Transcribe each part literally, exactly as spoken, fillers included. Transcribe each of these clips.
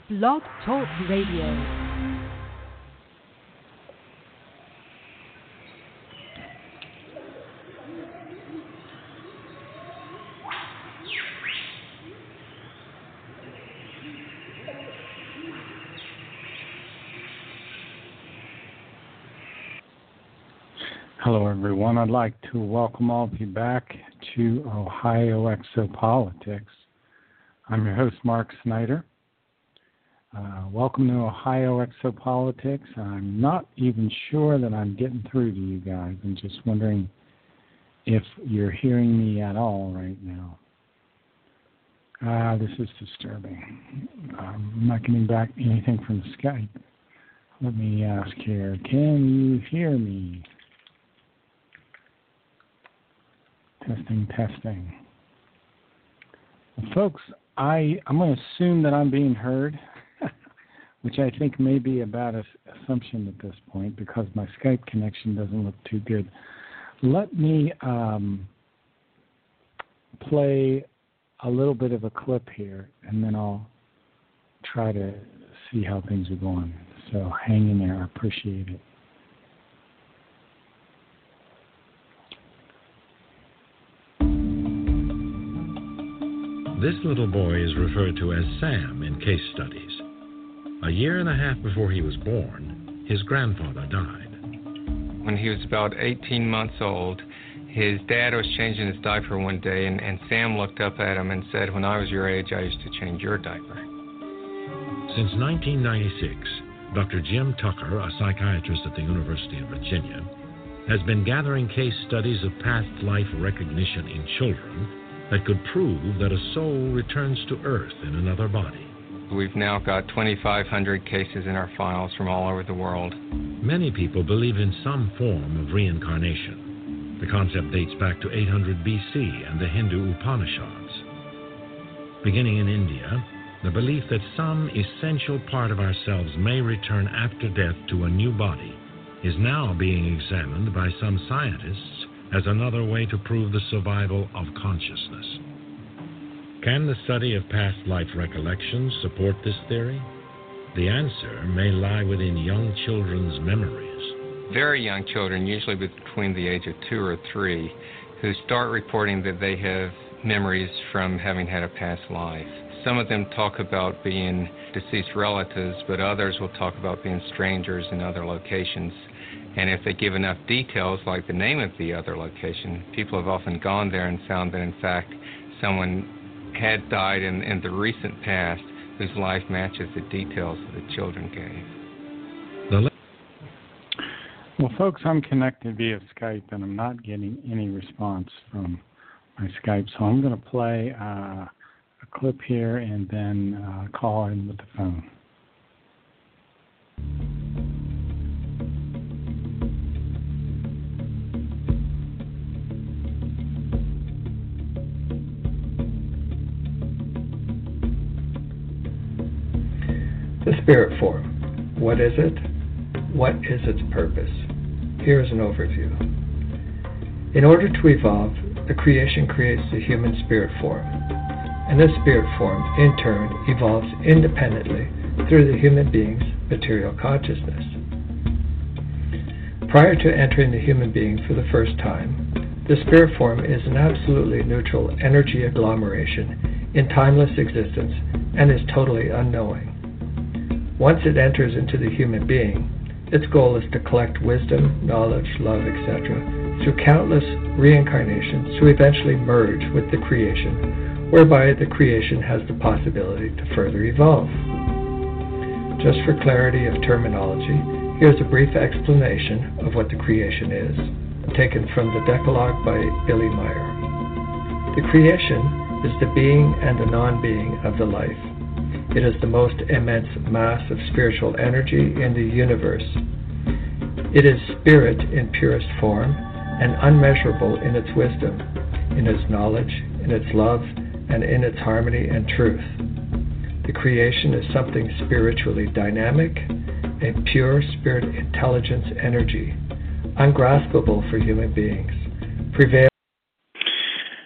Blog Talk Radio. Hello, everyone. I'd like to welcome all of you back to Ohio Exopolitics. I'm your host, Mark Snyder. Uh, welcome to Ohio Exopolitics. I'm not even sure that I'm getting through to you guys. I'm just wondering if you're hearing me at all right now. Ah, uh, this is disturbing. I'm not getting back anything from Skype. Let me ask here. Can you hear me? Testing, testing. Well, folks, I, I'm going to assume that I'm being heard, which I think may be a bad assumption at this point because my Skype connection doesn't look too good. Let me um, play a little bit of a clip here, and then I'll try to see how things are going. So hang in there. I appreciate it. This little boy is referred to as Sam in case studies. A year and a half before he was born, his grandfather died. When he was about eighteen months old, his dad was changing his diaper one day, and, and Sam looked up at him and said, "When I was your age, I used to change your diaper." Since nineteen ninety-six, Doctor Jim Tucker, a psychiatrist at the University of Virginia, has been gathering case studies of past life recognition in children that could prove that a soul returns to Earth in another body. We've now got twenty-five hundred cases in our files from all over the world. Many people believe in some form of reincarnation. The concept dates back to eight hundred B C and the Hindu Upanishads. Beginning in India, the belief that some essential part of ourselves may return after death to a new body is now being examined by some scientists as another way to prove the survival of consciousness. Can the study of past life recollections support this theory? The answer may lie within young children's memories. Very young children, usually between the age of two or three, who start reporting that they have memories from having had a past life. Some of them talk about being deceased relatives, but others will talk about being strangers in other locations. And if they give enough details, like the name of the other location, people have often gone there and found that, in fact, someone had died in, in the recent past whose life matches the details that the children gave. The well, folks, I'm connected via Skype, and I'm not getting any response from my Skype, so I'm going to play uh, a clip here and then uh, call in with the phone. The spirit form. What is it? What is its purpose? Here is an overview. In order to evolve, the creation creates the human spirit form, and this spirit form, in turn, evolves independently through the human being's material consciousness. Prior to entering the human being for the first time, the spirit form is an absolutely neutral energy agglomeration in timeless existence and is totally unknowing. Once it enters into the human being, its goal is to collect wisdom, knowledge, love, et cetera through countless reincarnations to eventually merge with the creation, whereby the creation has the possibility to further evolve. Just for clarity of terminology, here's a brief explanation of what the creation is, taken from the Decalogue by Billy Meyer. The creation is the being and the non-being of the life. It is the most immense mass of spiritual energy in the universe. It is spirit in purest form and unmeasurable in its wisdom, in its knowledge, in its love, and in its harmony and truth. The creation is something spiritually dynamic, a pure spirit intelligence energy, ungraspable for human beings, prevail. Well,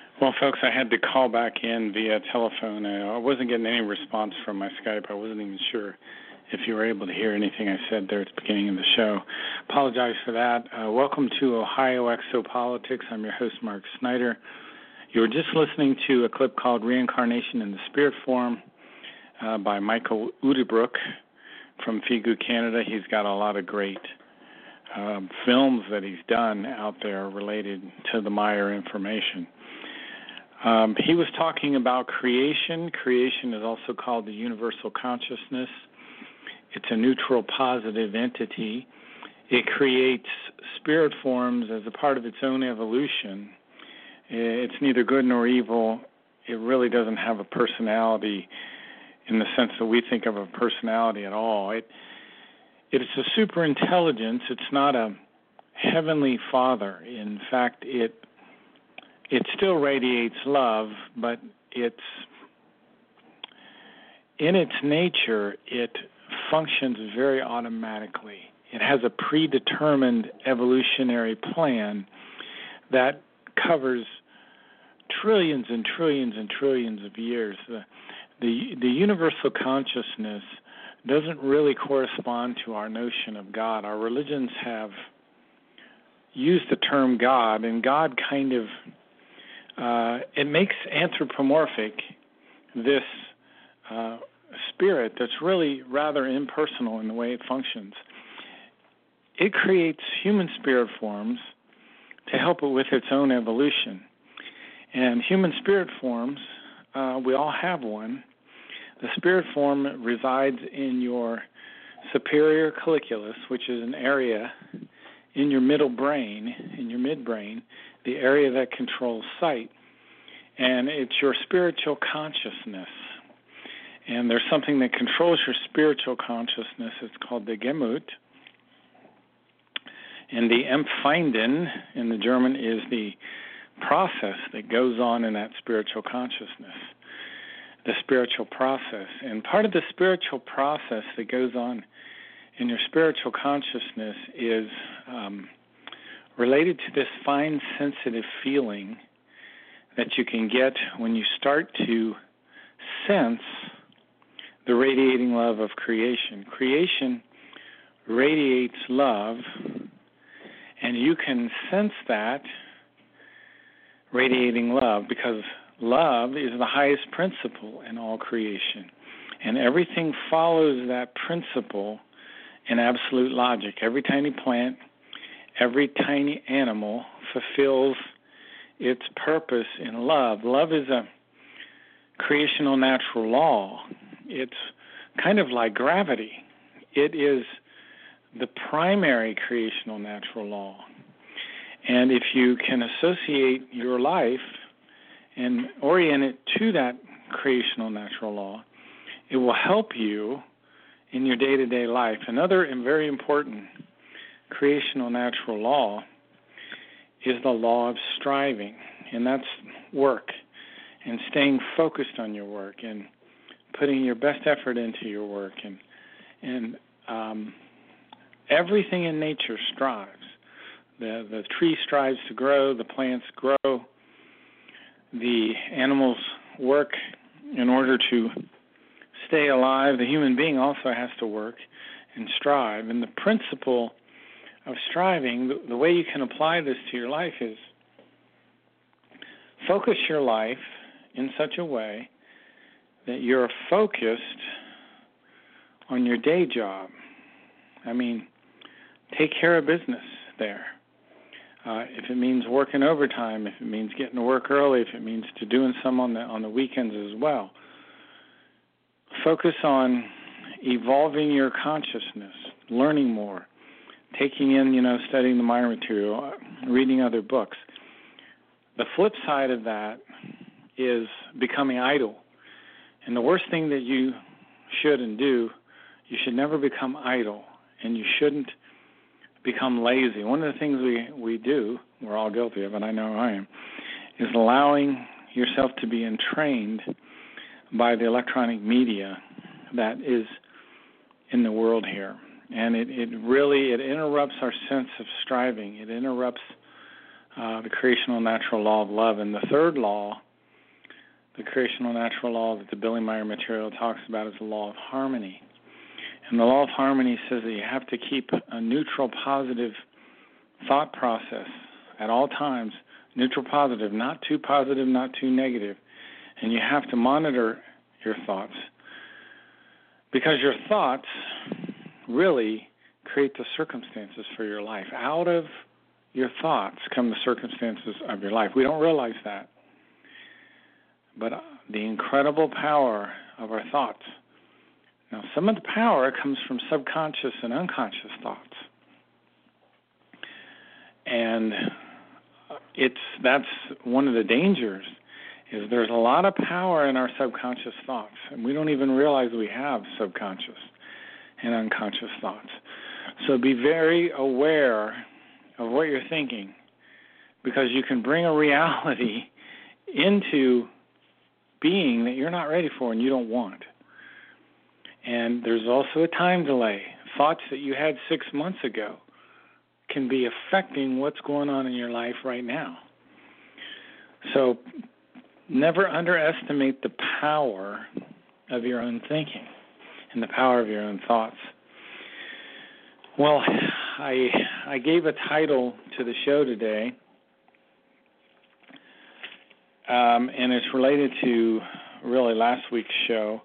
folks, I had to call back in via telephone. Uh, I wasn't getting any response from my Skype. I wasn't even sure if you were able to hear anything I said there at the beginning of the show. Apologize for that. Uh, welcome to Ohio Exopolitics. I'm your host, Mark Snyder. You were just listening to a clip called Reincarnation in the Spirit Form uh, by Michael Udebrook from Figu, Canada. He's got a lot of great um, films that he's done out there related to the Maya information. Um, he was talking about creation. Creation is also called the universal consciousness. It's a neutral positive entity. It creates spirit forms as a part of its own evolution. It's neither good nor evil. It really doesn't have a personality in the sense that we think of a personality at all. It, it's a super intelligence. It's not a heavenly father. In fact, it it still radiates love, but it's in its nature, it functions very automatically. It has a predetermined evolutionary plan that covers trillions and trillions and trillions of years. The, the the universal consciousness doesn't really correspond to our notion of God. Our religions have used the term God, and God kind of, uh, it makes anthropomorphic this uh, spirit that's really rather impersonal in the way it functions. It creates human spirit forms to help it with its own evolution. And human spirit forms, uh, we all have one. The spirit form resides in your superior colliculus, which is an area in your middle brain, in your midbrain, the area that controls sight. And it's your spiritual consciousness. And there's something that controls your spiritual consciousness. It's called the Gemut. And the Empfinden in the German is the process that goes on in that spiritual consciousness, the spiritual process. And part of the spiritual process that goes on in your spiritual consciousness is um, related to this fine, sensitive feeling that you can get when you start to sense the radiating love of creation. Creation radiates love, and you can sense that radiating love because love is the highest principle in all creation. And everything follows that principle in absolute logic. Every tiny plant, every tiny animal fulfills its purpose in love. Love is a creational natural law. It's kind of like gravity. It is the primary creational natural law. And if you can associate your life and orient it to that creational natural law, it will help you in your day-to-day life. Another and very important creational natural law is the law of striving, and that's work and staying focused on your work and putting your best effort into your work. And, and um, everything in nature strives. The, the tree strives to grow, the plants grow, the animals work in order to stay alive. The human being also has to work and strive. And the principle of striving, the, the way you can apply this to your life is focus your life in such a way that you're focused on your day job. I mean, take care of business there. Uh, if it means working overtime, if it means getting to work early, if it means to doing some on the on the weekends as well. Focus on evolving your consciousness, learning more, taking in, you know, studying the Maya material, reading other books. The flip side of that is becoming idle. And the worst thing that you shouldn't do, you should never become idle, and you shouldn't become lazy. One of the things we, we do, we're all guilty of, and I know I am, is allowing yourself to be entrained by the electronic media that is in the world here. And it, it really, it interrupts our sense of striving. It interrupts uh, the creational natural law of love. And the third law the creational natural law that the Billy Meyer material talks about is the law of harmony. And the law of harmony says that you have to keep a neutral, positive thought process at all times, neutral, positive, not too positive, not too negative. And you have to monitor your thoughts because your thoughts really create the circumstances for your life. Out of your thoughts come the circumstances of your life. We don't realize that. But the incredible power of our thoughts. Now, some of the power comes from subconscious and unconscious thoughts. And it's that's one of the dangers, is there's a lot of power in our subconscious thoughts, and we don't even realize we have subconscious and unconscious thoughts. So be very aware of what you're thinking, because you can bring a reality into being that you're not ready for and you don't want. And there's also a time delay. Thoughts that you had six months ago can be affecting what's going on in your life right now. So never underestimate the power of your own thinking and the power of your own thoughts. Well, I I gave a title to the show today, um, and it's related to really last week's show,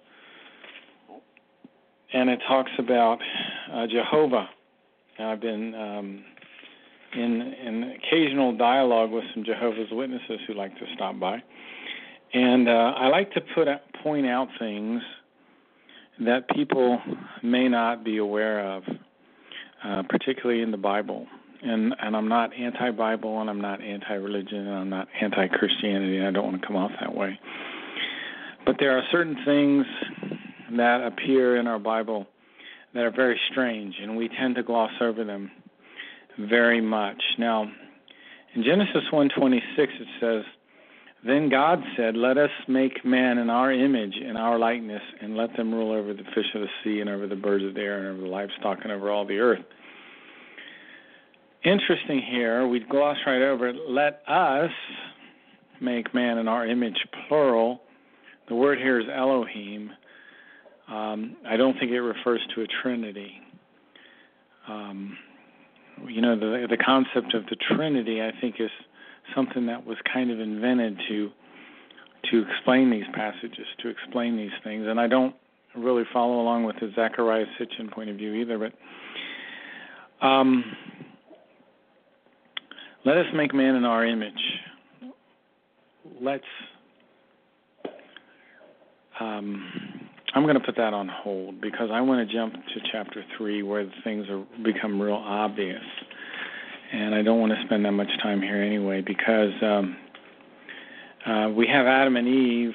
and it talks about uh, Jehovah. Now, I've been um, in an occasional dialogue with some Jehovah's Witnesses who like to stop by, and uh, I like to put out, point out things that people may not be aware of, uh, particularly in the Bible. And, and I'm not anti-Bible, and I'm not anti-religion, and I'm not anti-Christianity, and I don't want to come off that way. But there are certain things that appear in our Bible that are very strange, and we tend to gloss over them very much. Now, in Genesis one twenty-six, it says, "Then God said, let us make man in our image, in our likeness, and let them rule over the fish of the sea, and over the birds of the air, and over the livestock, and over all the earth." Interesting here, we gloss right over it. Let us make man in our image, plural. The word here is Elohim. Um, I don't think it refers to a trinity. Um, you know, the, the concept of the Trinity, I think, is something that was kind of invented to to explain these passages, to explain these things. And I don't really follow along with the Zechariah Sitchin point of view either. But um, let us make man in our image. Let's... Um, I'm going to put that on hold because I want to jump to chapter three where things are become real obvious. And I don't want to spend that much time here anyway because um, uh, we have Adam and Eve,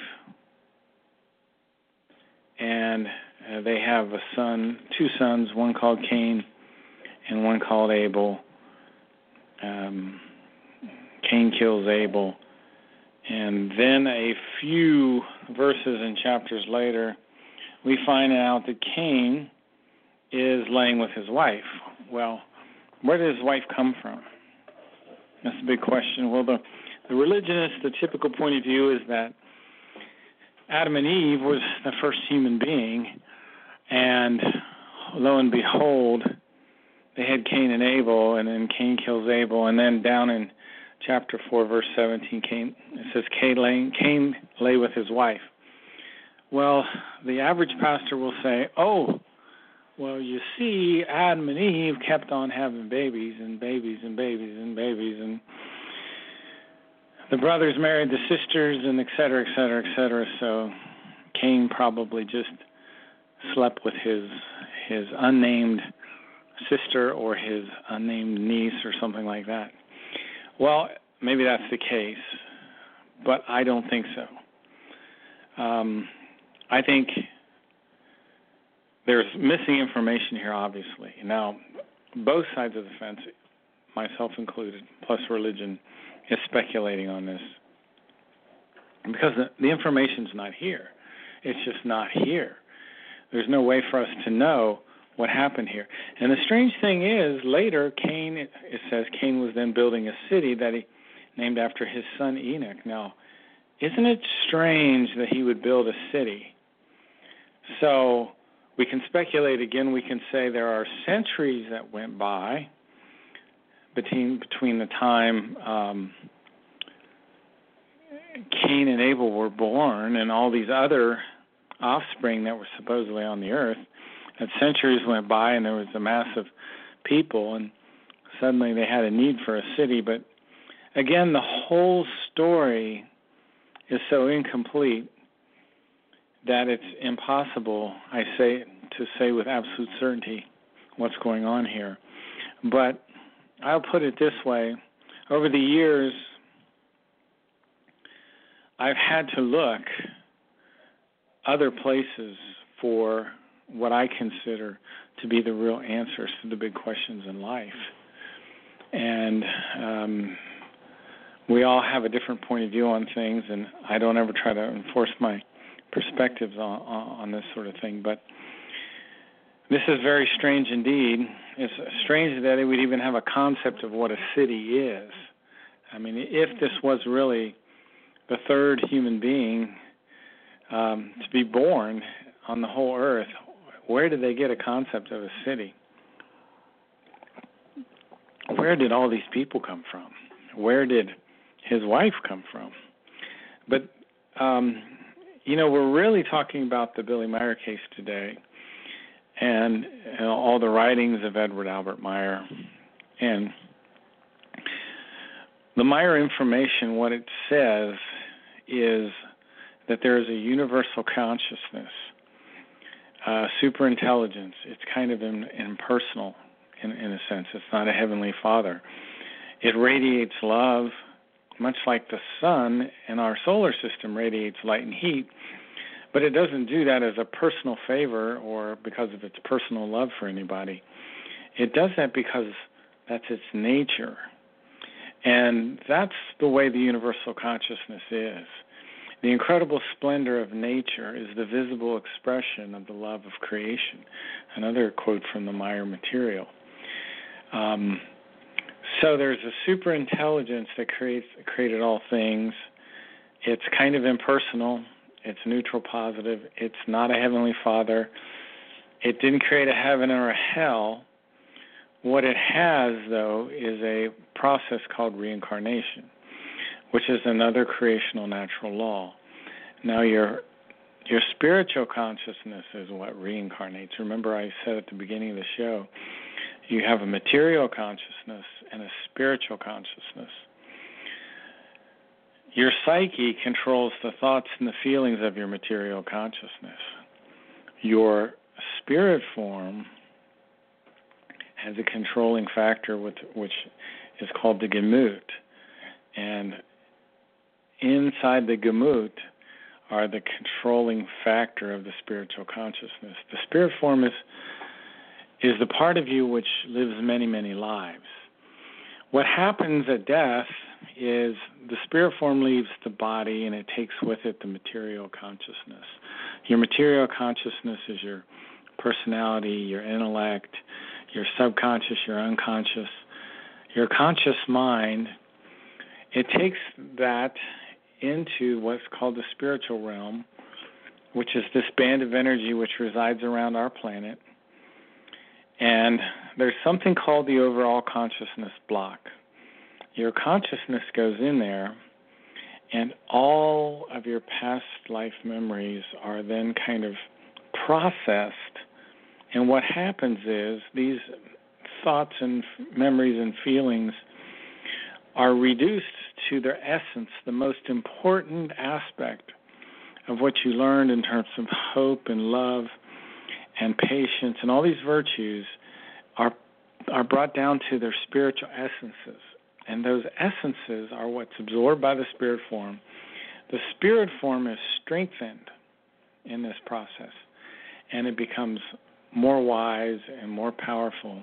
and uh, they have a son, two sons, one called Cain and one called Abel. Um, Cain kills Abel. And then a few verses and chapters later, we find out that Cain is laying with his wife. Well, where did his wife come from? That's a big question. Well, the, the religionist, the typical point of view is that Adam and Eve was the first human being, and lo and behold, they had Cain and Abel, and then Cain kills Abel, and then down in chapter four, verse seventeen, Cain, it says Cain lay, Cain lay with his wife. Well, the average pastor will say, oh, well, you see, Adam and Eve kept on having babies and babies and babies and babies, and the brothers married the sisters, and et cetera, et cetera, et cetera. So Cain probably just slept with his his unnamed sister or his unnamed niece or something like that. Well, maybe that's the case, but I don't think so. Um, I think there's missing information here, obviously. Now, both sides of the fence, myself included, plus religion, is speculating on this because the, the information's not here. It's just not here. There's no way for us to know what happened here. And the strange thing is, later, Cain, it says Cain was then building a city that he named after his son Enoch. Now, isn't it strange that he would build a city? So we can speculate again. We can say there are centuries that went by between between the time um, Cain and Abel were born and all these other offspring that were supposedly on the earth. That centuries went by and there was a mass of people, and suddenly they had a need for a city. But again, the whole story is so incomplete that it's impossible, I say, to say with absolute certainty what's going on here. But I'll put it this way. Over the years, I've had to look other places for what I consider to be the real answers to the big questions in life. And um, we all have a different point of view on things, and I don't ever try to enforce my perspectives on, on this sort of thing. But this is very strange indeed. It's strange that they would even have a concept of what a city is. I mean, if this was really the third human being um, to be born on the whole earth, where did they get a concept of a city? Where did all these people come from? Where did his wife come from? But, um, you know, we're really talking about the Billy Meier case today and, and all the writings of Edward Albert Meier. And the Meier information, what it says is that there is a universal consciousness, uh, superintelligence. It's kind of in, impersonal in, in a sense. It's not a heavenly father. It radiates love, much like the sun in our solar system radiates light and heat, but it doesn't do that as a personal favor or because of its personal love for anybody. It does that because that's its nature. And that's the way the universal consciousness is. The incredible splendor of nature is the visible expression of the love of creation. Another quote from the Meier material. Um, so there's a superintelligence that creates created all things. It's kind of impersonal. It's neutral positive. It's not a heavenly father. It didn't create a heaven or a hell. What it has, though, is a process called reincarnation, which is another creational natural law. Now, your your spiritual consciousness is what reincarnates. Remember, I said at the beginning of the show, you have a material consciousness and a spiritual consciousness. Your psyche controls the thoughts and the feelings of your material consciousness. Your spirit form has a controlling factor with, which is called the Gemut. And inside the Gemut are the controlling factor of the spiritual consciousness. The spirit form is is the part of you which lives many, many lives. What happens at death is the spirit form leaves the body and it takes with it the material consciousness. Your material consciousness is your personality, your intellect, your subconscious, your unconscious, your conscious mind. It takes that into what's called the spiritual realm, which is this band of energy which resides around our planet. And there's something called the overall consciousness block. Your consciousness goes in there, and all of your past life memories are then kind of processed. And what happens is these thoughts and memories and feelings are reduced to their essence, the most important aspect of what you learned in terms of hope and love and patience, and all these virtues are are brought down to their spiritual essences. And those essences are what's absorbed by the spirit form. The spirit form is strengthened in this process, and it becomes more wise and more powerful.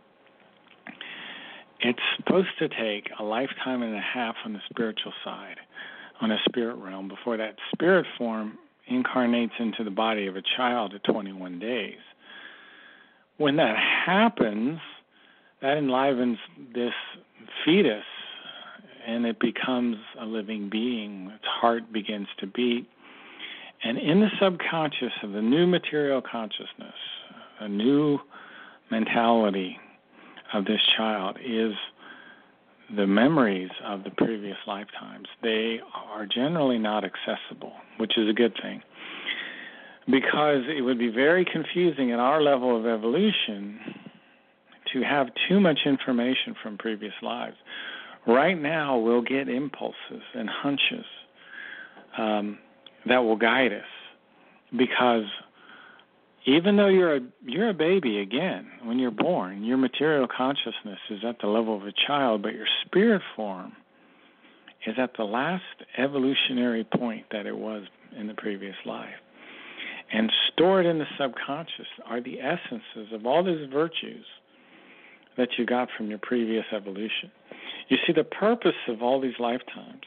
It's supposed to take a lifetime and a half on the spiritual side, on a spirit realm, before that spirit form incarnates into the body of a child at twenty-one days. When that happens, that enlivens this fetus and it becomes a living being. Its heart begins to beat. And in the subconscious of the new material consciousness, a new mentality of this child is the memories of the previous lifetimes. They are generally not accessible, which is a good thing, because it would be very confusing at our level of evolution to have too much information from previous lives. Right now, we'll get impulses and hunches um, that will guide us, because even though you're a you're a baby again, when you're born, your material consciousness is at the level of a child, but your spirit form is at the last evolutionary point that it was in the previous life. And stored in the subconscious are the essences of all those virtues that you got from your previous evolution. You see, the purpose of all these lifetimes,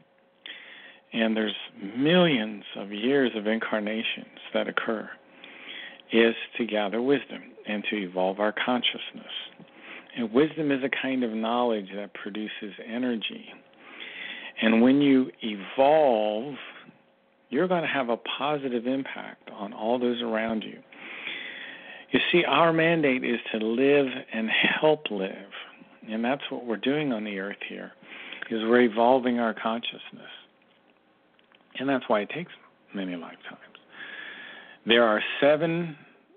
and there's millions of years of incarnations that occur, is to gather wisdom and to evolve our consciousness. And wisdom is a kind of knowledge that produces energy. And when you evolve, you're going to have a positive impact on all those around you. You see, our mandate is to live and help live. And that's what we're doing on the earth here, is we're evolving our consciousness. And that's why it takes many lifetimes. There are seven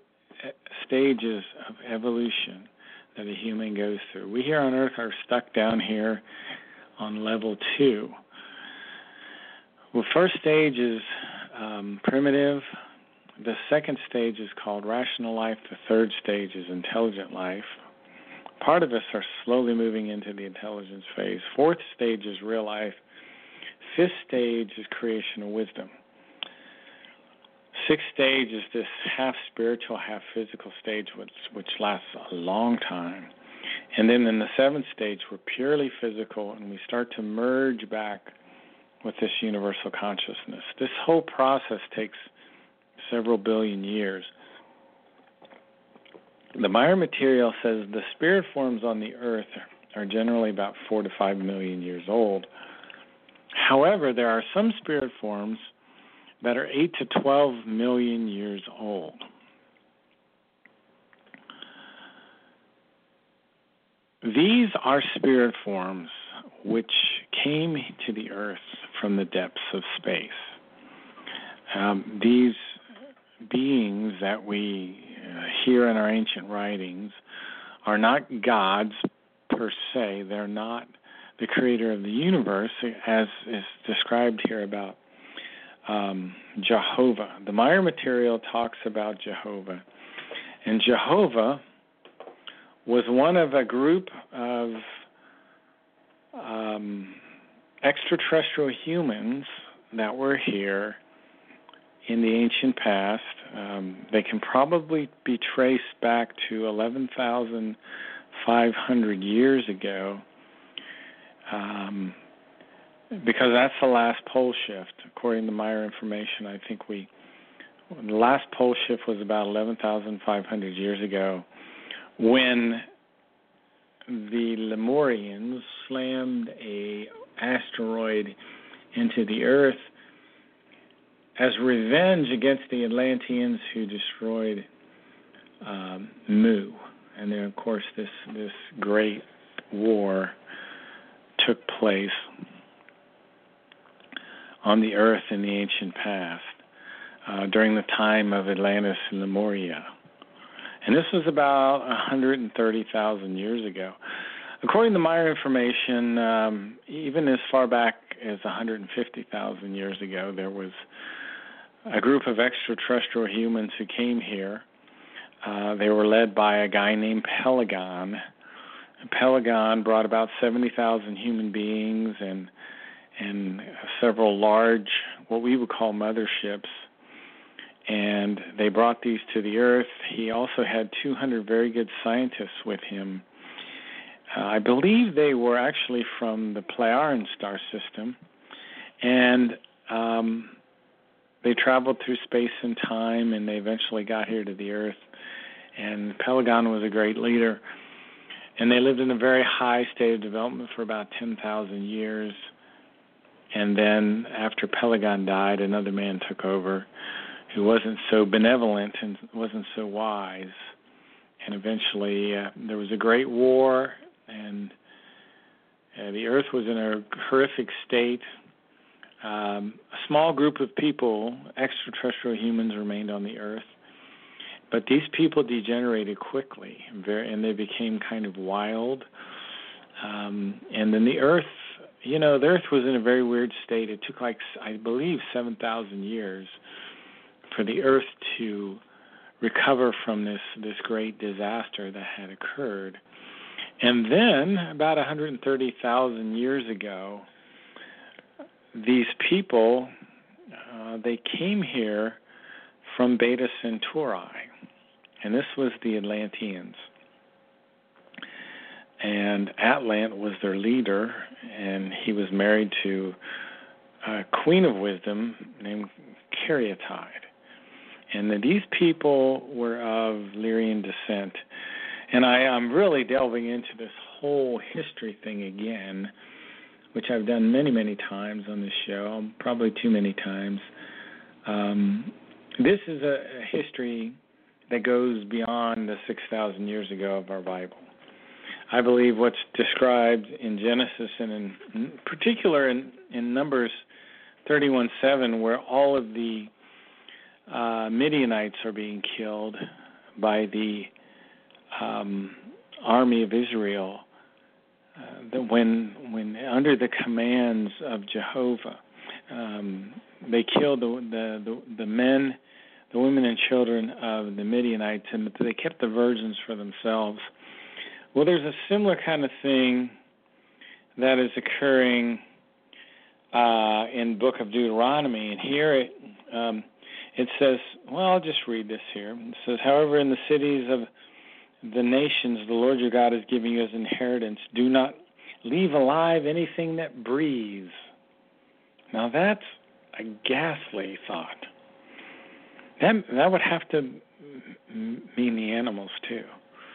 stages of evolution that a human goes through. We here on Earth are stuck down here on level two. Well, first stage is um, primitive. The second stage is called rational life. The third stage is intelligent life. Part of us are slowly moving into the intelligence phase. Fourth stage is real life. Fifth stage is creation of wisdom. Sixth stage is this half spiritual, half physical stage, which, which lasts a long time. And then in the seventh stage, we're purely physical, and we start to merge back with this universal consciousness. This whole process takes several billion years. The Maya material says the spirit forms on the earth are generally about four to five million years old. However, there are some spirit forms that are eight to twelve million years old. These are spirit forms which came to the earth from the depths of space. Um, these beings that we uh, hear in our ancient writings are not gods per se. They're not the creator of the universe, as is described here about um, Jehovah. The Maya material talks about Jehovah. And Jehovah was one of a group of um, extraterrestrial humans that were here in the ancient past. Um, they can probably be traced back to eleven thousand five hundred years ago, um, because that's the last pole shift. According to Maya information, I think we the last pole shift was about eleven thousand five hundred years ago, when the Lemurians slammed a asteroid into the earth as revenge against the Atlanteans who destroyed um, Mu. And then, of course, this, this great war took place on the earth in the ancient past uh, during the time of Atlantis and Lemuria. And this was about one hundred thirty thousand years ago. According to Maya information, um, even as far back as one hundred fifty thousand years ago, there was a group of extraterrestrial humans who came here. Uh, they were led by a guy named Pelagon. And Pelagon brought about seventy thousand human beings and and several large, what we would call motherships. And they brought these to the earth. He also had two hundred very good scientists with him. Uh, I believe they were actually from the Pleiadian star system. And um, they traveled through space and time, and they eventually got here to the earth. And Pelagon was a great leader. And they lived in a very high state of development for about ten thousand years. And then after Pelagon died, another man took over who wasn't so benevolent and wasn't so wise. And eventually uh, there was a great war, and uh, the earth was in a horrific state. Um, a small group of people, extraterrestrial humans, remained on the earth. But these people degenerated quickly, and they became kind of wild. Um, and then the earth, you know, the earth was in a very weird state. It took, like, I believe, seven thousand years for the earth to recover from this, this great disaster that had occurred. And then, about one hundred thirty thousand years ago, these people, uh, they came here from Beta Centauri, and this was the Atlanteans. And Atlant was their leader, and he was married to a queen of wisdom named Caryatide. And then these people were of Lyrian descent. And I, I'm really delving into this whole history thing again, which I've done many, many times on this show, probably too many times. Um, this is a, a history that goes beyond the six thousand years ago of our Bible. I believe what's described in Genesis and in, in particular in, in Numbers thirty-one seven, where all of the uh, Midianites are being killed by the um, army of Israel, uh, that when when under the commands of Jehovah, um, they killed the, the the the men, the women and children of the Midianites, and they kept the virgins for themselves. Well, there's a similar kind of thing that is occurring uh, in Book of Deuteronomy, and here it um, it says, well, I'll just read this here. It says, however, in the cities of the nations the Lord your God is giving you as inheritance, do not leave alive anything that breathes. Now that's a ghastly thought. That, that would have to mean the animals too.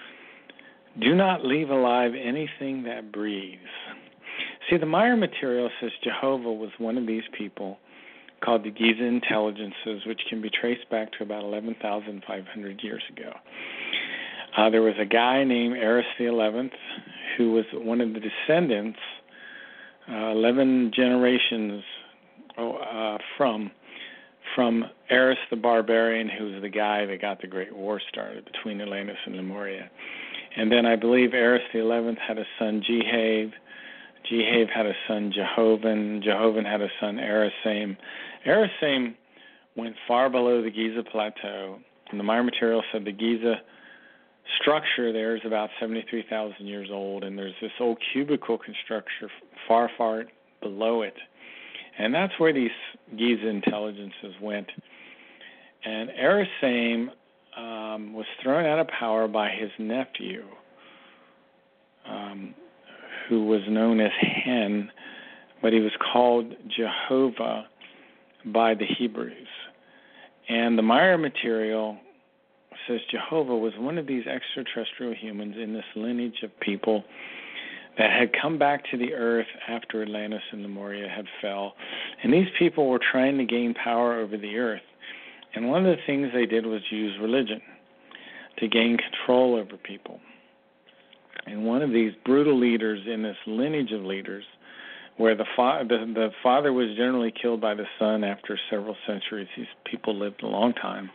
Do not leave alive anything that breathes. See, the Maya material says Jehovah was one of these people called the Giza intelligences, which can be traced back to about eleven thousand five hundred years ago. Uh, there was a guy named Eris the eleventh who was one of the descendants, uh, eleven generations uh, from from Eris the barbarian, who was the guy that got the Great War started between Atlantis and Lemuria. And then I believe Eris the eleventh had a son, Jehave. Jehave had a son, Jehovan. Jehovan had a son, Erisame. Erisame went far below the Giza Plateau. And the Maya material said the Giza structure there is about seventy-three thousand years old, and there's this old cubical construction far, far below it. And that's where these Giza intelligences went. And Erisame um, was thrown out of power by his nephew, um, who was known as Hen, but he was called Jehovah by the Hebrews. And the Maya material says Jehovah was one of these extraterrestrial humans in this lineage of people that had come back to the earth after Atlantis and Lemuria had fell. And these people were trying to gain power over the earth. And one of the things they did was use religion to gain control over people. And one of these brutal leaders in this lineage of leaders, where the, fa- the, the father was generally killed by the son after several centuries, these people lived a long time.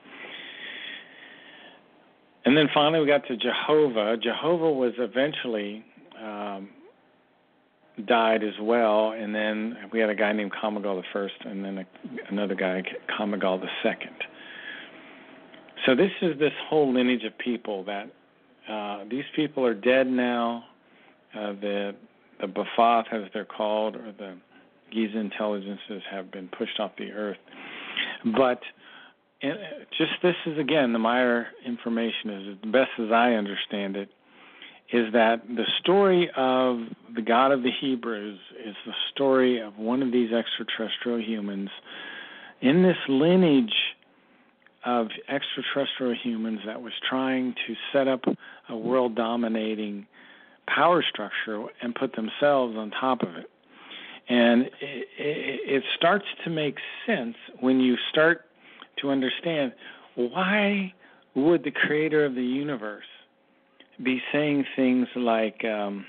And then finally we got to Jehovah. Jehovah was eventually um, died as well, and then we had a guy named Kamagal the First, and then a, another guy, Kamagal the Second. So this is this whole lineage of people that uh, these people are dead now. Uh, the the Ba'ath, as they're called, or the Giza intelligences, have been pushed off the earth. But And just this is, again, the Maya information is, the best as I understand it, is that the story of the God of the Hebrews is the story of one of these extraterrestrial humans in this lineage of extraterrestrial humans that was trying to set up a world-dominating power structure and put themselves on top of it. And it, it starts to make sense when you start to understand, why would the creator of the universe be saying things like, um,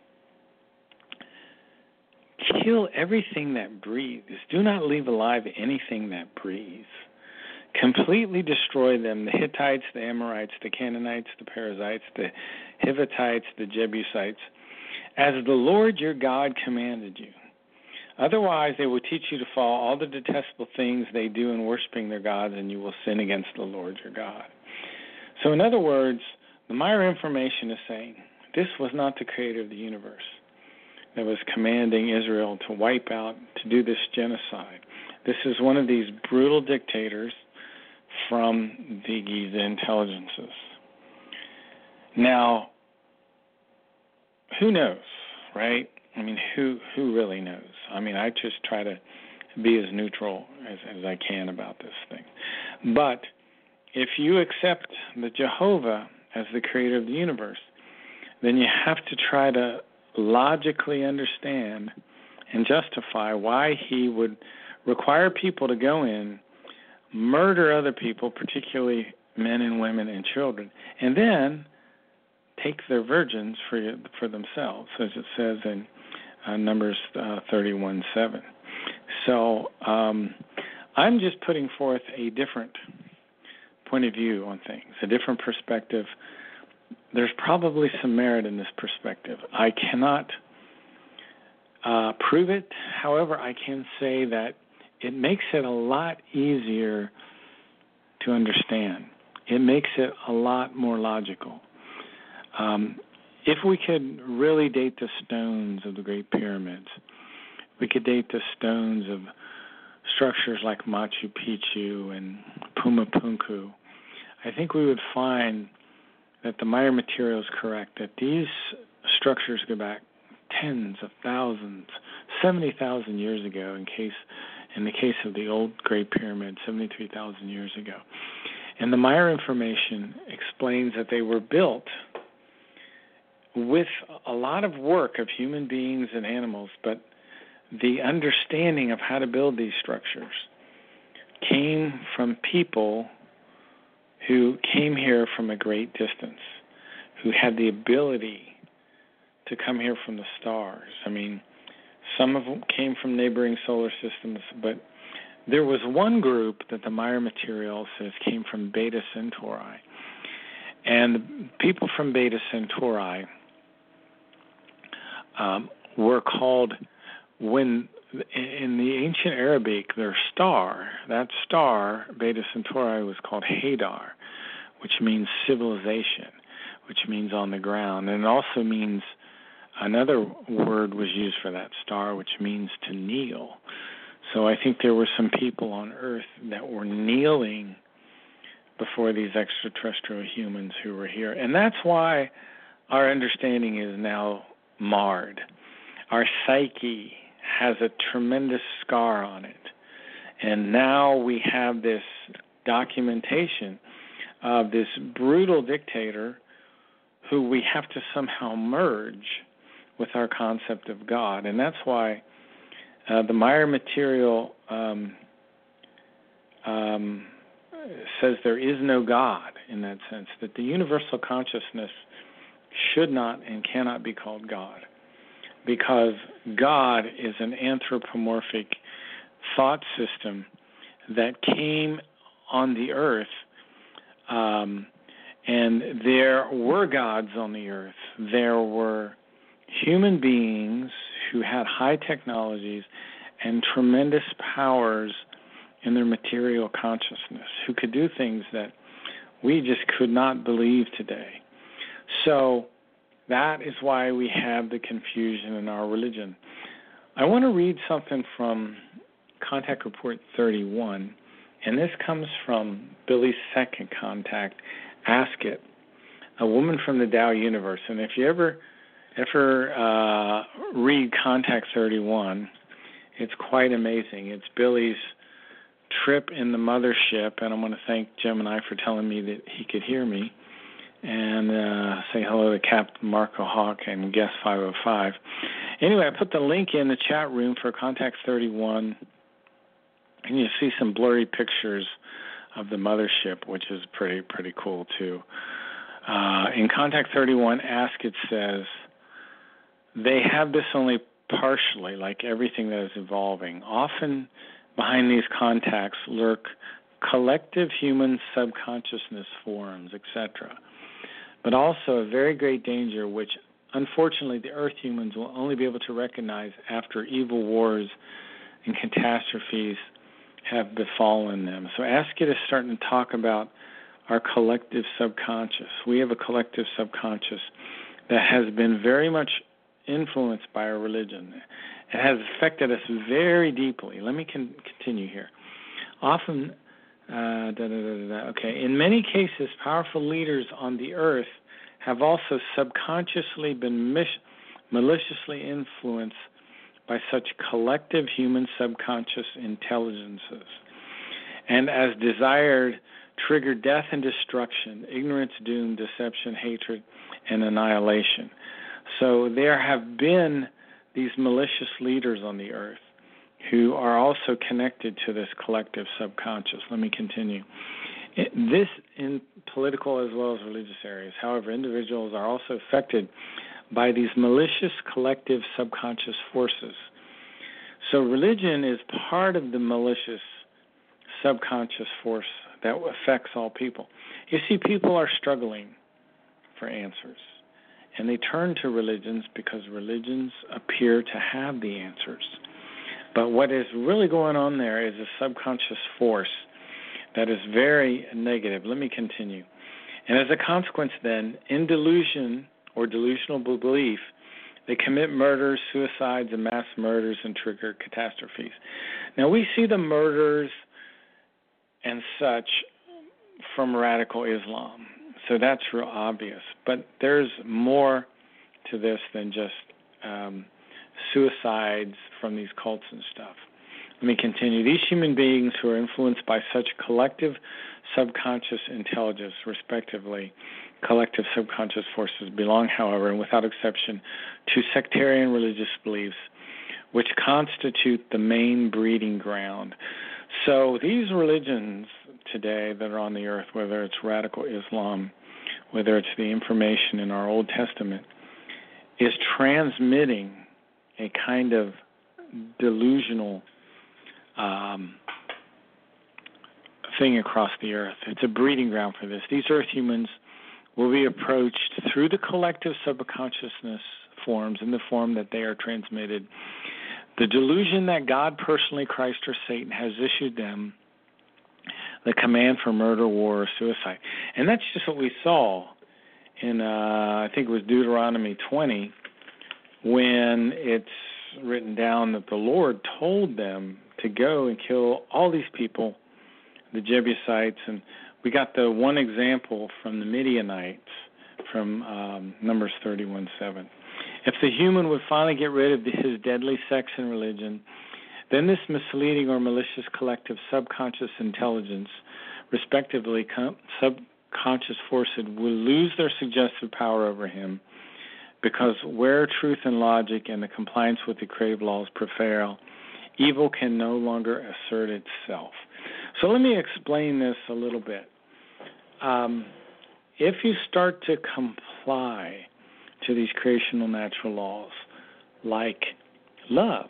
kill everything that breathes, do not leave alive anything that breathes, completely destroy them, the Hittites, the Amorites, the Canaanites, the Perizzites, the Hivitites, the Jebusites, as the Lord your God commanded you. Otherwise, they will teach you to follow all the detestable things they do in worshiping their gods, and you will sin against the Lord your God. So in other words, the Maya information is saying this was not the creator of the universe that was commanding Israel to wipe out, to do this genocide. This is one of these brutal dictators from the Giza intelligences. Now, who knows, right? I mean, who who really knows? I mean, I just try to be as neutral as, as I can about this thing. But if you accept the Jehovah as the creator of the universe, then you have to try to logically understand and justify why he would require people to go in, murder other people, particularly men and women and children, and then take their virgins for for themselves, as it says in uh, Numbers uh, thirty-one seven. So um, I'm just putting forth a different point of view on things, a different perspective. There's probably some merit in this perspective. I cannot uh, prove it. However, I can say that it makes it a lot easier to understand. It makes it a lot more logical. Um, if we could really date the stones of the Great Pyramids, we could date the stones of structures like Machu Picchu and Puma Punku, I think we would find that the Maya material is correct, that these structures go back tens of thousands, seventy thousand years ago in case in the case of the old Great Pyramid, seventy-three thousand years ago. And the Maya information explains that they were built with a lot of work of human beings and animals, but the understanding of how to build these structures came from people who came here from a great distance, who had the ability to come here from the stars. I mean, some of them came from neighboring solar systems, but there was one group that the Maya material says came from Beta Centauri. And the people from Beta Centauri um, were called, when in the ancient Arabic, their star, that star, Beta Centauri, was called Hadar, which means civilization, which means on the ground. And it also means, another word was used for that star, which means to kneel. So I think there were some people on Earth that were kneeling before these extraterrestrial humans who were here. And that's why our understanding is now marred. Our psyche has a tremendous scar on it. And now we have this documentation of this brutal dictator who we have to somehow merge with our concept of God. And that's why uh, the Maya material um, um, says there is no God in that sense, that the universal consciousness should not and cannot be called God, because God is an anthropomorphic thought system that came on the earth, um, and there were gods on the earth. There were human beings who had high technologies and tremendous powers in their material consciousness, who could do things that we just could not believe today. So that is why we have the confusion in our religion. I want to read something from Contact Report thirty-one, and this comes from Billy's second contact, Ask It, a woman from the Tao universe. And if you ever ever uh, read Contact thirty-one, it's quite amazing. It's Billy's trip in the mothership, and I want to thank Gemini for telling me that he could hear me. and uh, say hello to Captain Marco Hawk and Guest five oh five. Anyway, I put the link in the chat room for Contact thirty-one, and you see some blurry pictures of the mothership, which is pretty pretty cool too. Uh, in Contact thirty-one, Ask, it says, they have this only partially, like everything that is evolving. Often behind these contacts lurk collective human subconsciousness forms, et cetera. But also a very great danger, which unfortunately the Earth humans will only be able to recognize after evil wars and catastrophes have befallen them. So Askit is starting to talk about our collective subconscious. We have a collective subconscious that has been very much influenced by our religion. It has affected us very deeply. Let me con- continue here. Often, uh, da, da, da, da, da. okay, in many cases, powerful leaders on the earth have also subconsciously been mis- maliciously influenced by such collective human subconscious intelligences, and as desired, trigger death and destruction, ignorance, doom, deception, hatred, and annihilation. So there have been these malicious leaders on the earth who are also connected to this collective subconscious. Let me continue. This in political as well as religious areas. However, individuals are also affected by these malicious collective subconscious forces. So religion is part of the malicious subconscious force that affects all people. You see, people are struggling for answers, and they turn to religions because religions appear to have the answers. But what is really going on there is a subconscious force that is very negative. Let me continue. And as a consequence, then, in delusion or delusional belief, they commit murders, suicides, and mass murders and trigger catastrophes. Now, we see the murders and such from radical Islam, so that's real obvious. But there's more to this than just um, suicides from these cults and stuff. Let me continue. These human beings who are influenced by such collective subconscious intelligence, respectively, collective subconscious forces, belong, however, and without exception, to sectarian religious beliefs, which constitute the main breeding ground. So these religions today that are on the earth, whether it's radical Islam, whether it's the information in our Old Testament, is transmitting a kind of delusional um, thing across the earth. It's a breeding ground for this. These earth humans will be approached through the collective subconsciousness forms in the form that they are transmitted. The delusion that God personally, Christ, or Satan has issued them the command for murder, war, or suicide. And that's just what we saw in, uh, I think it was Deuteronomy twenty, when it's written down that the Lord told them to go and kill all these people, the Jebusites, and we got the one example from the Midianites from um, Numbers thirty-one seven. If the human would finally get rid of his deadly sex and religion, then this misleading or malicious collective subconscious intelligence, respectively, com- subconscious forces, will lose their suggestive power over him, because where truth and logic and the compliance with the creative laws prevail, evil can no longer assert itself. So let me explain this a little bit. Um, if you start to comply to these creational natural laws, like love,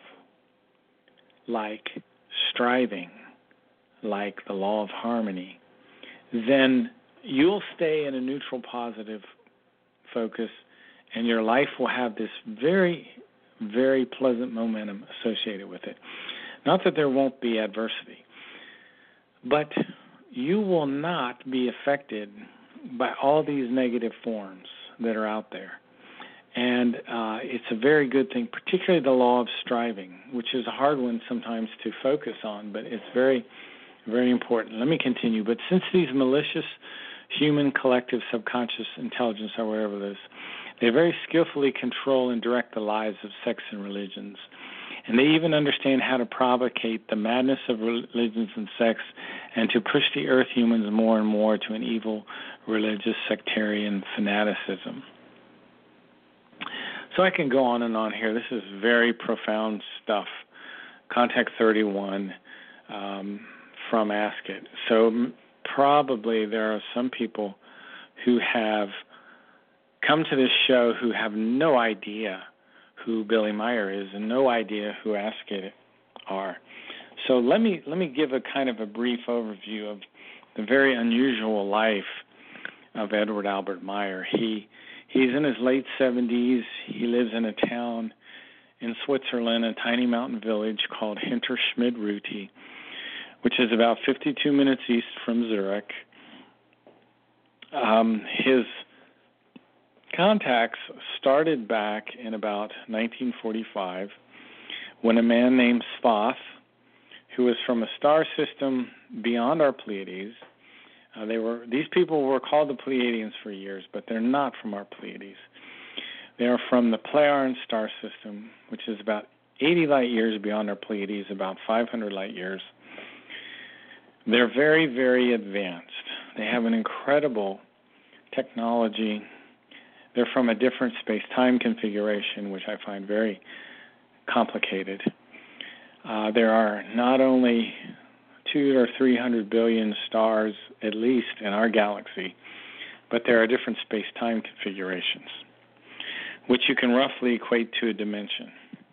like striving, like the law of harmony, then you'll stay in a neutral, positive focus, and your life will have this very, very pleasant momentum associated with it. Not that there won't be adversity, but you will not be affected by all these negative forms that are out there. And uh, it's a very good thing, particularly the law of striving, which is a hard one sometimes to focus on, but it's very, very important. Let me continue. But since these malicious human collective subconscious intelligence, or whatever it is, they very skillfully control and direct the lives of sects and religions. And they even understand how to provocate the madness of religions and sects and to push the earth humans more and more to an evil religious sectarian fanaticism. So I can go on and on here. This is very profound stuff. Contact thirty-one um, from Ask It. So m- probably there are some people who have come to this show who have no idea who Billy Meier is and no idea who Ask It are. So let me let me give a kind of a brief overview of the very unusual life of Edward Albert Meier. He he's in his late seventies. He lives in a town in Switzerland, a tiny mountain village called Hinterschmidruti, which is about fifty-two minutes east from Zurich. Um, his contacts started back in about nineteen forty-five when a man named Svath, who was from a star system beyond our Pleiades, uh, they were these people were called the Pleiadians for years, but they're not from our Pleiades. They are from the Pleiaren star system, which is about eighty light years beyond our Pleiades, about five hundred light years. They're very, very advanced. They have an incredible technology. They're from a different space-time configuration, which I find very complicated. Uh, there are not only two or three hundred billion stars, at least, in our galaxy, but there are different space-time configurations, which you can roughly equate to a dimension.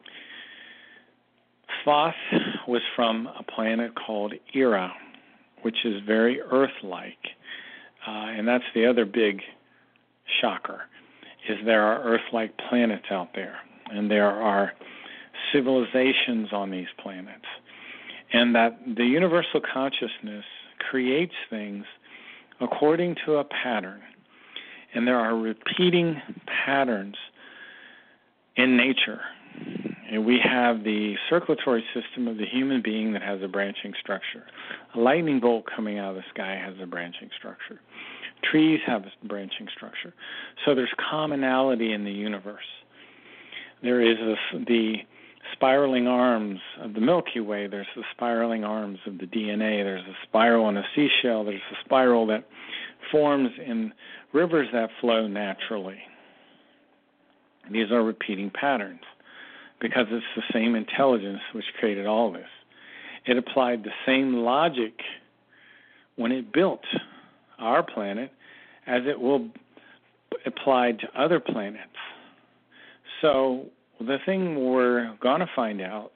Thoth was from a planet called Era, which is very Earth-like, uh, and that's the other big shocker, is there are Earth-like planets out there, and there are civilizations on these planets, and that the universal consciousness creates things according to a pattern, and there are repeating patterns in nature. And we have the circulatory system of the human being that has a branching structure. A lightning bolt coming out of the sky has a branching structure. Trees have a branching structure. So there's commonality in the universe. There is a, the spiraling arms of the Milky Way. There's the spiraling arms of the D N A. There's a spiral on a seashell. There's a spiral that forms in rivers that flow naturally. These are repeating patterns because it's the same intelligence which created all this. It applied the same logic when it built our planet as it will apply to other planets. So the thing we're going to find out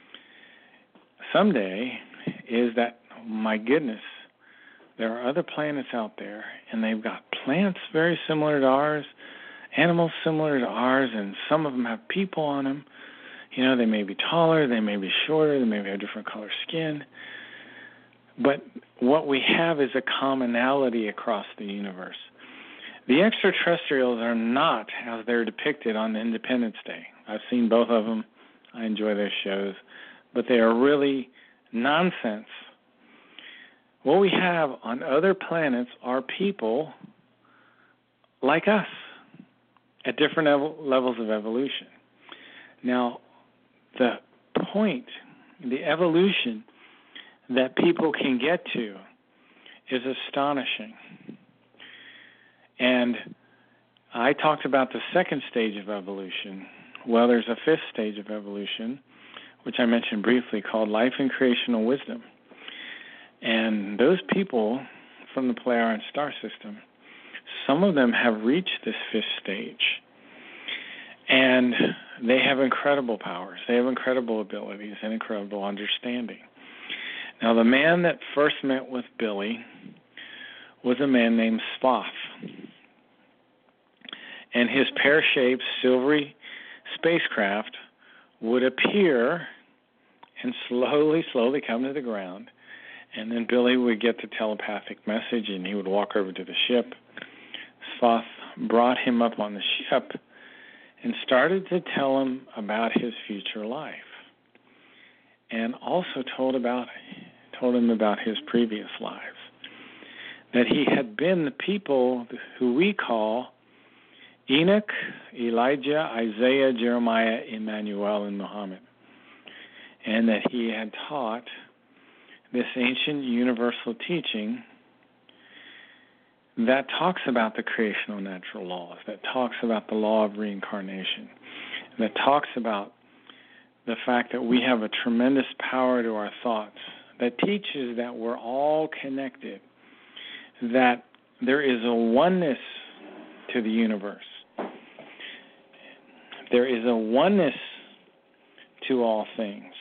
someday is that, my goodness, there are other planets out there, and they've got plants very similar to ours, animals similar to ours, and some of them have people on them. You know, they may be taller, they may be shorter, they may have different color skin. But what we have is a commonality across the universe. The extraterrestrials are not as they're depicted on Independence Day. I've seen both of them. I enjoy their shows. But they are really nonsense. What we have on other planets are people like us at different ev- levels of evolution. Now, the point, the evolution that people can get to is astonishing. And I talked about the second stage of evolution. Well, there's a fifth stage of evolution, which I mentioned briefly, called life and creational wisdom. And those people from the Pleiaren star system, some of them have reached this fifth stage. And they have incredible powers. They have incredible abilities and incredible understanding. Now, the man that first met with Billy was a man named Svath. And his pear-shaped, silvery spacecraft would appear and slowly, slowly come to the ground. And then Billy would get the telepathic message, and he would walk over to the ship. Svath brought him up on the ship and started to tell him about his future life, and also told about told him about his previous lives, that he had been the people who we call Enoch, Elijah, Isaiah, Jeremiah, Emmanuel, and Muhammad. and that he had taught this ancient universal teaching that talks about the creational natural laws, that talks about the law of reincarnation, that talks about the fact that we have a tremendous power to our thoughts, that teaches that we're all connected, that there is a oneness to the universe. There is a oneness to all things.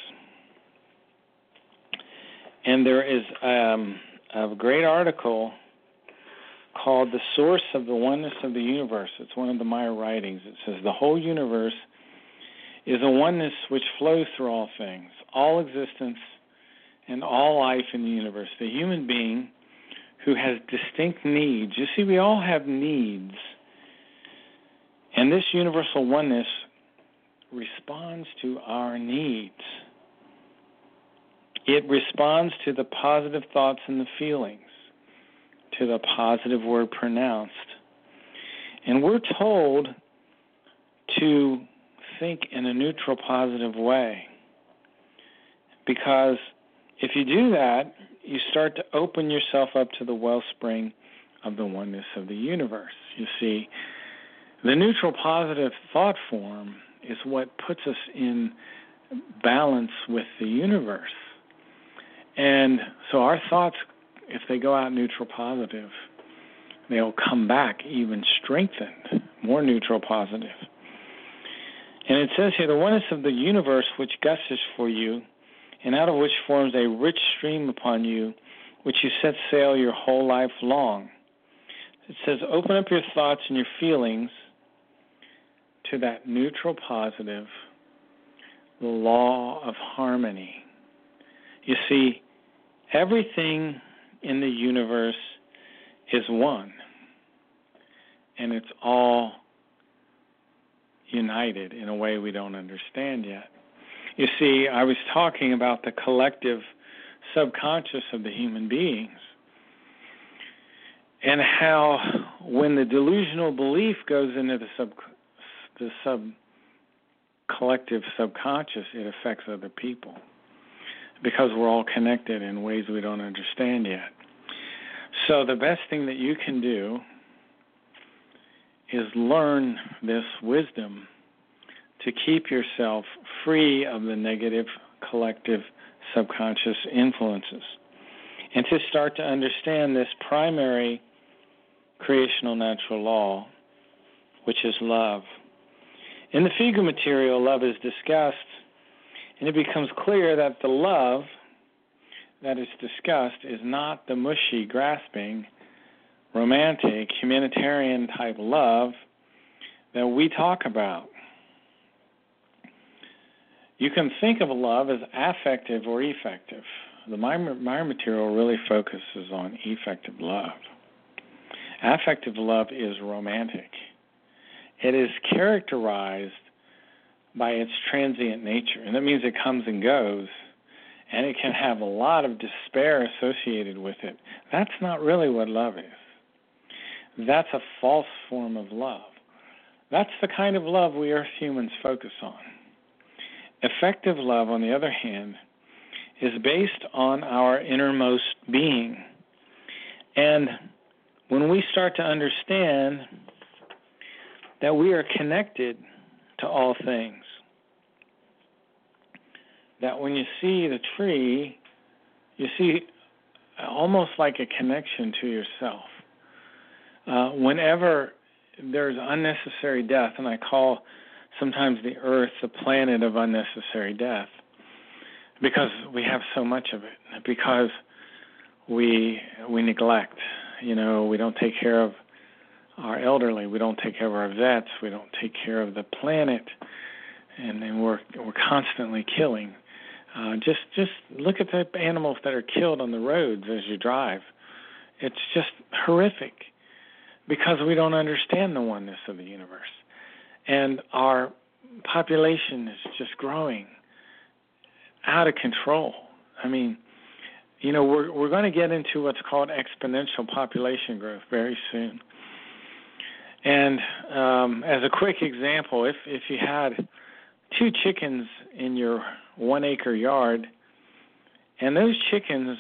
And there is um, a great article called The Source of the Oneness of the Universe. It's one of the Maya writings. It says, the whole universe is a oneness which flows through all things, all existence and all life in the universe. The human being who has distinct needs. You see, we all have needs. And this universal oneness responds to our needs. It responds to the positive thoughts and the feelings, to the positive word pronounced. And we're told to think in a neutral, positive way. Because if you do that, you start to open yourself up to the wellspring of the oneness of the universe. You see, the neutral, positive thought form is what puts us in balance with the universe. And so our thoughts, if they go out neutral, positive, they'll come back even strengthened, more neutral, positive. And it says here, the oneness of the universe which gushes for you, and out of which forms a rich stream upon you, which you set sail your whole life long. It says, open up your thoughts and your feelings to that neutral, positive, the law of harmony. You see, everything in the universe is one, and it's all united in a way we don't understand yet. You see, I was talking about the collective subconscious of the human beings and how when the delusional belief goes into the sub, the sub collective subconscious, it affects other people because we're all connected in ways we don't understand yet. So the best thing that you can do is learn this wisdom to keep yourself free of the negative collective subconscious influences and to start to understand this primary creational natural law, which is love. In the Figu material, love is discussed, and it becomes clear that the love that is discussed is not the mushy, grasping, romantic, humanitarian-type love that we talk about. You can think of love as affective or effective. The Maya material really focuses on effective love. Affective love is romantic. It is characterized by its transient nature, and that means it comes and goes, and it can have a lot of despair associated with it. That's not really what love is. That's a false form of love. That's the kind of love we Earth humans focus on. Effective love, on the other hand, is based on our innermost being. And when we start to understand that we are connected to all things, that when you see the tree, you see almost like a connection to yourself. Uh, whenever there's unnecessary death, and I call sometimes the earth the planet of unnecessary death, because we have so much of it, because we we neglect, you know, we don't take care of our elderly, we don't take care of our vets, we don't take care of the planet, and then we're we're constantly killing. Uh, just just look at the animals that are killed on the roads as you drive. It's just horrific because we don't understand the oneness of the universe. And our population is just growing out of control. I mean, you know, we're we're going to get into what's called exponential population growth very soon. And um, as a quick example, if if you had two chickens in your one acre yard, and those chickens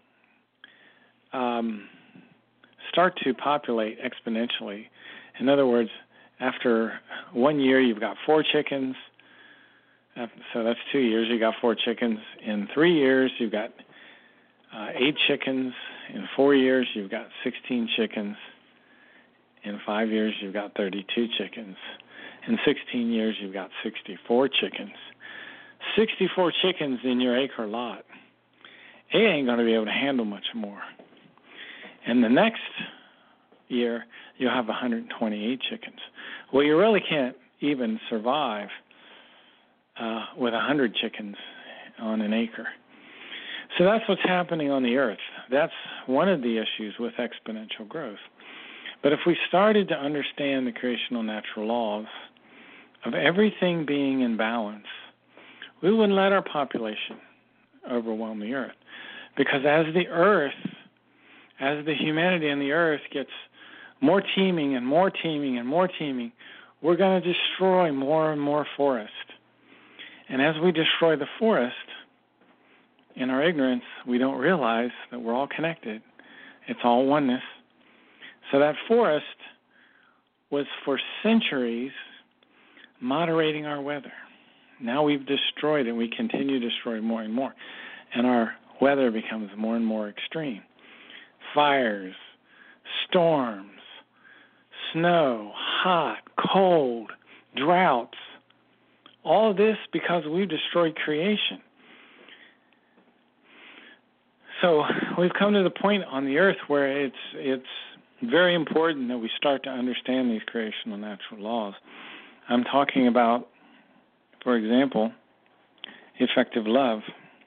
um, start to populate exponentially. In other words, after one year, you've got four chickens. So that's two years. You got four chickens. In three years, you've got uh, eight chickens. In four years, you've got sixteen chickens. In five years, you've got thirty-two chickens. In sixteen years, you've got sixty-four chickens. sixty-four chickens in your acre lot. It ain't going to be able to handle much more. And the next year, you'll have one hundred twenty-eight chickens. Well, you really can't even survive uh, with one hundred chickens on an acre. So that's what's happening on the earth. That's one of the issues with exponential growth. But if we started to understand the creational natural laws of everything being in balance, we wouldn't let our population overwhelm the earth. Because as the earth, as the humanity on the earth gets more teeming and more teeming and more teeming, we're going to destroy more and more forest. And as we destroy the forest, in our ignorance, we don't realize that we're all connected. It's all oneness. So that forest was for centuries moderating our weather. Now we've destroyed it. We continue to destroy more and more. And our weather becomes more and more extreme. Fires, storms, snow, hot, cold, droughts. All of this because we've destroyed creation. So we've come to the point on the earth where it's it's very important that we start to understand these creational natural laws. I'm talking about, for example, effective love.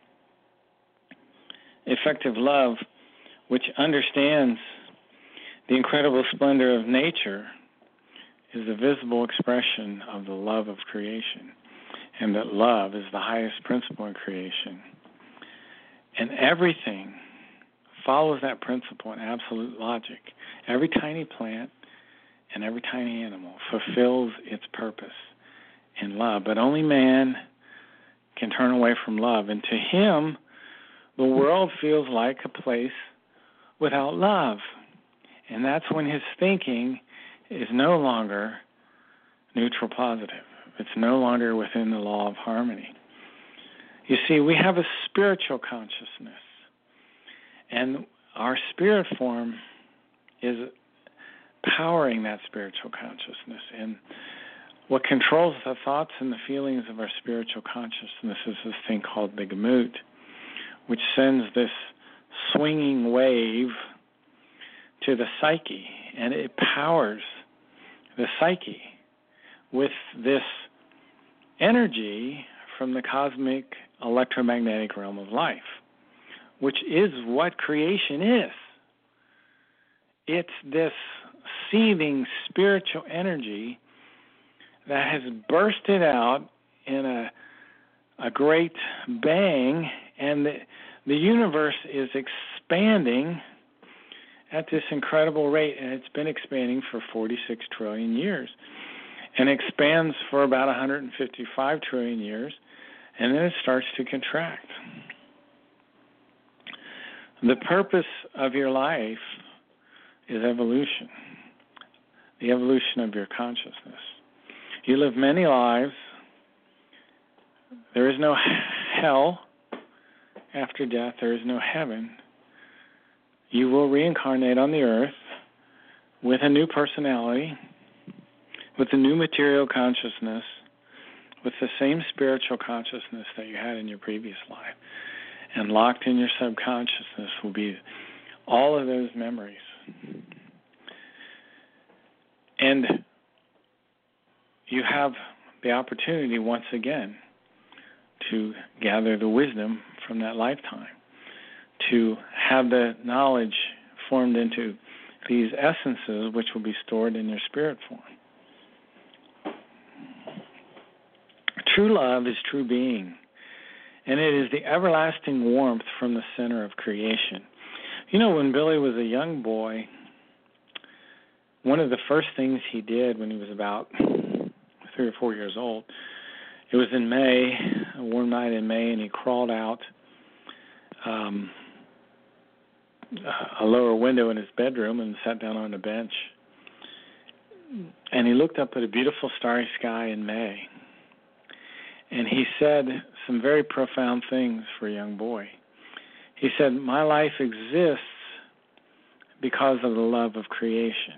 Effective love, which understands the incredible splendor of nature, is the visible expression of the love of creation, and that love is the highest principle in creation. And everything follows that principle in absolute logic. Every tiny plant and every tiny animal fulfills its purpose in love. But only man can turn away from love. And to him, the world feels like a place without love. And that's when his thinking is no longer neutral positive. It's no longer within the law of harmony. You see, we have a spiritual consciousness, and our spirit form is powering that spiritual consciousness. And what controls the thoughts and the feelings of our spiritual consciousness is this thing called the Gamut, which sends this swinging wave to the psyche, and it powers the psyche with this energy from the cosmic electromagnetic realm of life, which is what creation is. It's this seething spiritual energy that has bursted out in a a great bang, and the, the universe is expanding at this incredible rate, and it's been expanding for forty-six trillion years, and expands for about one hundred fifty-five trillion years, and then it starts to contract. The purpose of your life is evolution, the evolution of your consciousness. You live many lives. There is no hell after death. There is no heaven. You will reincarnate on the earth with a new personality, with a new material consciousness, with the same spiritual consciousness that you had in your previous life. And locked in your subconsciousness will be all of those memories. And you have the opportunity once again to gather the wisdom from that lifetime, to have the knowledge formed into these essences which will be stored in your spirit form. True love is true being, and it is the everlasting warmth from the center of creation. You know, when Billy was a young boy, one of the first things he did when he was about three or four years old, it was in May a warm night in May, and he crawled out um, a lower window in his bedroom and sat down on a bench. And he looked up at a beautiful starry sky in May. And he said some very profound things for a young boy. He said, "My life exists because of the love of creation.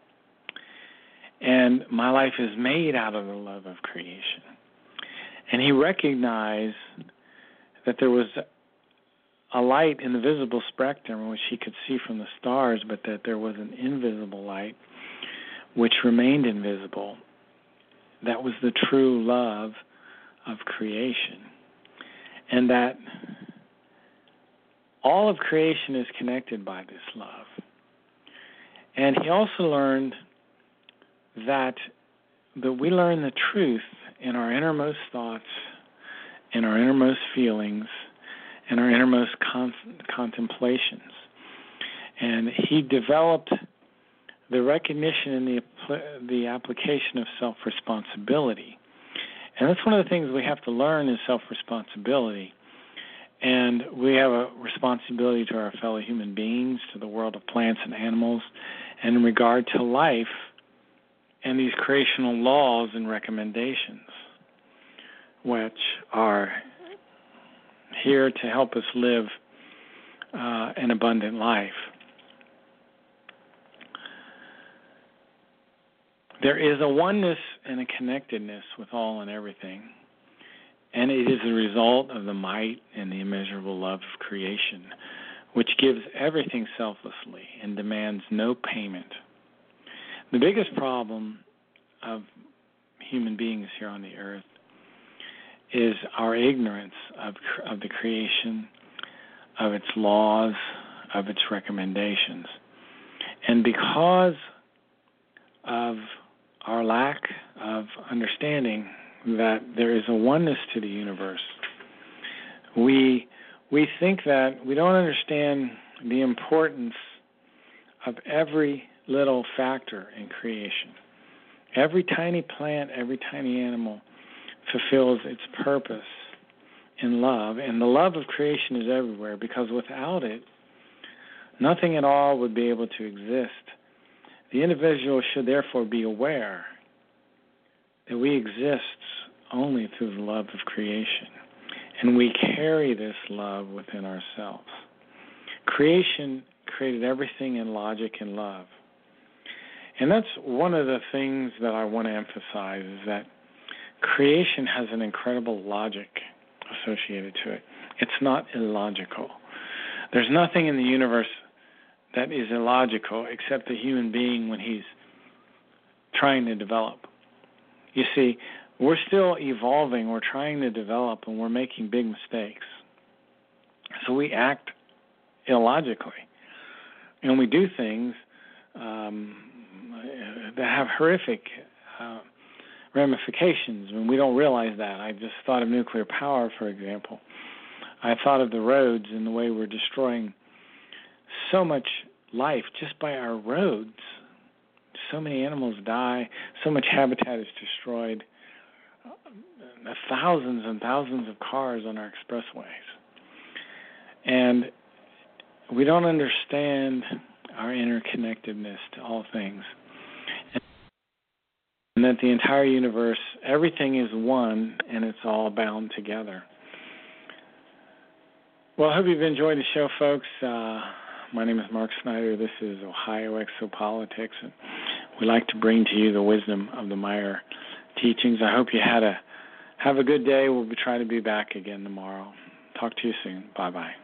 And my life is made out of the love of creation." And he recognized that there was a light in the visible spectrum which he could see from the stars, but that there was an invisible light which remained invisible. That was the true love of creation. And that all of creation is connected by this love. And he also learned that that we learn the truth in our innermost thoughts, in our innermost feelings, in our innermost con- contemplations. And he developed the recognition and the the application of self-responsibility. And that's one of the things we have to learn is self-responsibility. And we have a responsibility to our fellow human beings, to the world of plants and animals, and in regard to life and these creational laws and recommendations, which are here to help us live uh, an abundant life. There is a oneness and a connectedness with all and everything, and it is a result of the might and the immeasurable love of creation, which gives everything selflessly and demands no payment. The biggest problem of human beings here on the earth is our ignorance of of the creation, of its laws, of its recommendations. And because of our lack of understanding that there is a oneness to the universe, we we think that we don't understand the importance of every little factor in creation. Every tiny plant, every tiny animal fulfills its purpose in love, and the love of creation is everywhere, because without it, nothing at all would be able to exist. The individual should therefore be aware that we exist only through the love of creation, and we carry this love within ourselves. Creation created everything in logic and love. And that's one of the things that I want to emphasize, is that creation has an incredible logic associated to it. It's not illogical. There's nothing in the universe that is illogical except the human being when he's trying to develop. You see, we're still evolving, we're trying to develop, and we're making big mistakes. So we act illogically, and we do things um, that have horrific uh, ramifications, and we don't realize that. I just thought of nuclear power, for example. I thought of the roads and the way we're destroying so much life just by our roads. So many animals die, so much habitat is destroyed, uh, thousands and thousands of cars on our expressways. And we don't understand our interconnectedness to all things. And that the entire universe, everything is one, and it's all bound together. Well, I hope you've enjoyed the show, folks. Uh, my name is Mark Snyder. This is Ohio Exopolitics, and we like to bring to you the wisdom of the Meyer teachings. I hope you had a have a good day. We'll be trying to be back again tomorrow. Talk to you soon. Bye-bye.